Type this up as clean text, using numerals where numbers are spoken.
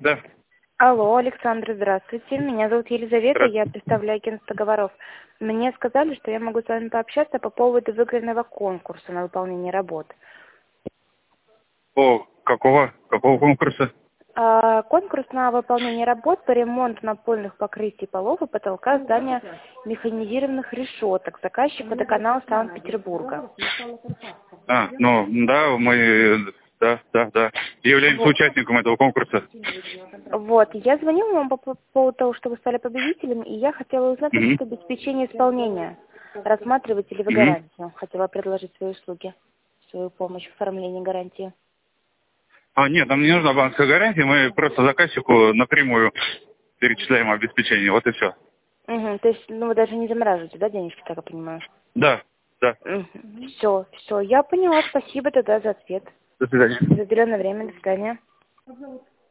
Да. Алло, Александр, здравствуйте. Меня зовут Елизавета, я Здравствуйте. представляю агентство «Говоров». Мне сказали, что я могу с вами пообщаться по поводу выигранного конкурса на выполнение работ. Какого конкурса? Конкурс на выполнение работ по ремонту напольных покрытий полов и потолка здания механизированных решеток. Заказчик водоканал Санкт-Петербурга. Да. Являемся Вот. участником этого конкурса. Вот, я звонила вам по поводу того, что вы стали победителем, и я хотела узнать Мгм. насчет обеспечения исполнения. Рассматриваете ли вы Мгм. гарантию? Хотела предложить свои услуги, свою помощь в оформлении гарантии. Нет, нам не нужна банковская гарантия, мы просто заказчику напрямую перечисляем обеспечение, вот и все. Угу, то есть, вы даже не замораживаете, да, денежки, так я понимаю? Да. Все, я поняла, спасибо тогда за ответ. До свидания. За уделенное время, до свидания.